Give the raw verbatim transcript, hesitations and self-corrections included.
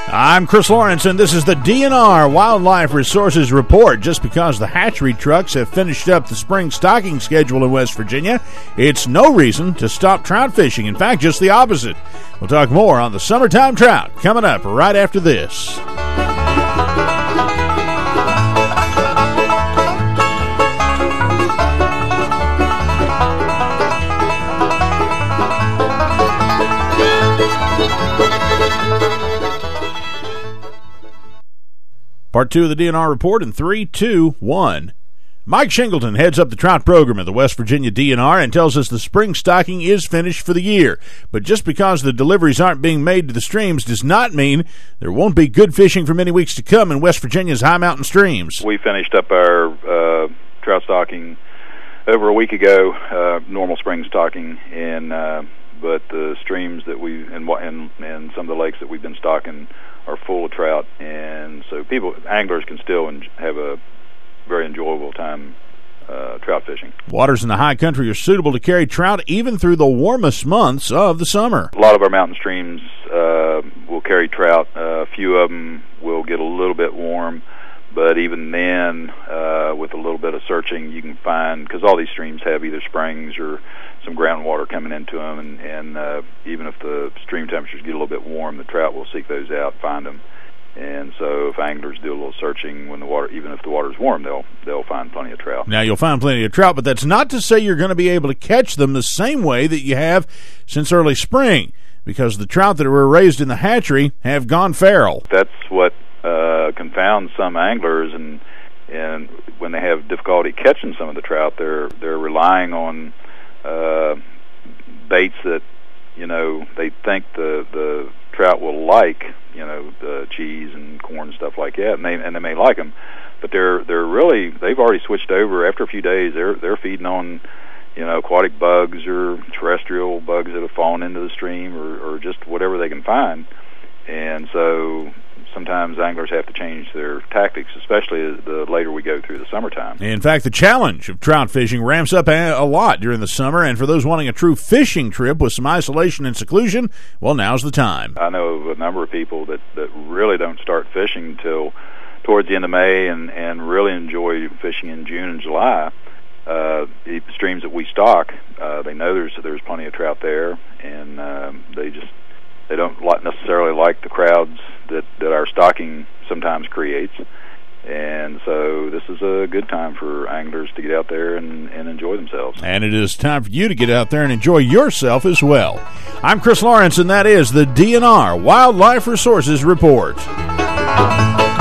I'm Chris Lawrence, and this is the D N R Wildlife Resources Report. Just because the hatchery trucks have finished up the spring stocking schedule in West Virginia, it's no reason to stop trout fishing. In fact, just the opposite. We'll talk more on the summertime trout coming up right after this. Part two of the D N R report in three, two, one. Mike Shingleton heads up the trout program at the West Virginia D N R and tells us the spring stocking is finished for the year. But just because the deliveries aren't being made to the streams does not mean there won't be good fishing for many weeks to come in West Virginia's high mountain streams. We finished up our uh, trout stocking over a week ago, uh, normal spring stocking, and uh, but the streams that we and, and and some of the lakes that we've been stocking are full of trout, and so people, anglers, can still en- have a very enjoyable time uh, trout fishing. Waters in the high country are suitable to carry trout even through the warmest months of the summer. A lot of our mountain streams uh, will carry trout. Uh, a few of them will get a little bit warm, but even then, uh, with a little bit of searching, you can find, because all these streams have either springs or some groundwater coming into them, and, and uh, even if the stream temperatures get a little bit warm, the trout will seek those out, find them. And so if anglers do a little searching when the water, even if the water's warm, they'll they'll find plenty of trout. Now, you'll find plenty of trout, but that's not to say you're going to be able to catch them the same way that you have since early spring, because the trout that were raised in the hatchery have gone feral. That's what uh, confounds some anglers, and and when they have difficulty catching some of the trout, they're they're relying on uh, baits that, you know, they think the the trout will like, you know, the cheese and corn and stuff like that, and they and they may like them, but they're they're really they've already switched over. After a few days, they're they're feeding on, you know, aquatic bugs or terrestrial bugs that have fallen into the stream, or, or just whatever they can find. And so sometimes anglers have to change their tactics, especially the later we go through the summertime. In fact, the challenge of trout fishing ramps up a lot during the summer, and for those wanting a true fishing trip with some isolation and seclusion, well, now's the time. I know of a number of people that, that really don't start fishing until towards the end of May, and, and really enjoy fishing in June and July. Uh, the streams that we stock, uh, they know there's there's plenty of trout there, and um, they just they don't necessarily like the crowds that, that our stocking sometimes creates. And so this is a good time for anglers to get out there and, and enjoy themselves. And it is time for you to get out there and enjoy yourself as well. I'm Chris Lawrence, and that is the D N R Wildlife Resources Report.